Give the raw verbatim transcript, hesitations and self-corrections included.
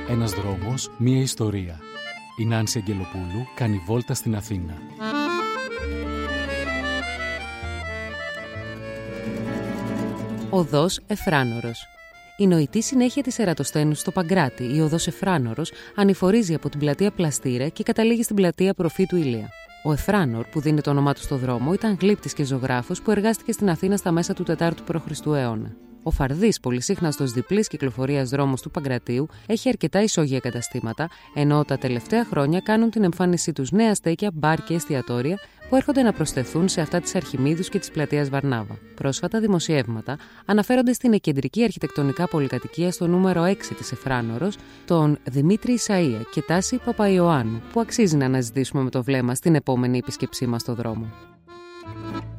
Ένας δρόμος, μία ιστορία. Η Νάνση Αγγελοπούλου κάνει βόλτα στην Αθήνα. Οδός Εφράνορος. Η νοητή συνέχεια της Ερατοσθένους στο Παγκράτη, η οδός Εφράνορος, ανηφορίζει από την πλατεία Πλαστήρα και καταλήγει στην πλατεία Προφήτου Ηλία. Ο Εφράνορ, που δίνει το όνομά του στο δρόμο, ήταν γλύπτης και ζωγράφος που εργάστηκε στην Αθήνα στα μέσα του τετάρτου π.Χ. αιώνα. Ο φαρδής, πολυσύχναστος διπλής κυκλοφορίας δρόμος του Παγκρατίου, έχει αρκετά ισόγεια καταστήματα, ενώ τα τελευταία χρόνια κάνουν την εμφάνισή τους νέα στέκια, μπαρ και εστιατόρια που έρχονται να προσθεθούν σε αυτά της Αρχιμίδους και της πλατείας Βαρνάβα. Πρόσφατα δημοσιεύματα αναφέρονται στην εκεντρική αρχιτεκτονικά πολυκατοικία στο νούμερο έξι της Εφράνορος, τον Δημήτρη Ισαΐα και Τάση Παπαϊωάννου, που αξίζει να αναζητήσουμε με το βλέμμα στην επόμενη επίσκεψή μας στο δρόμο.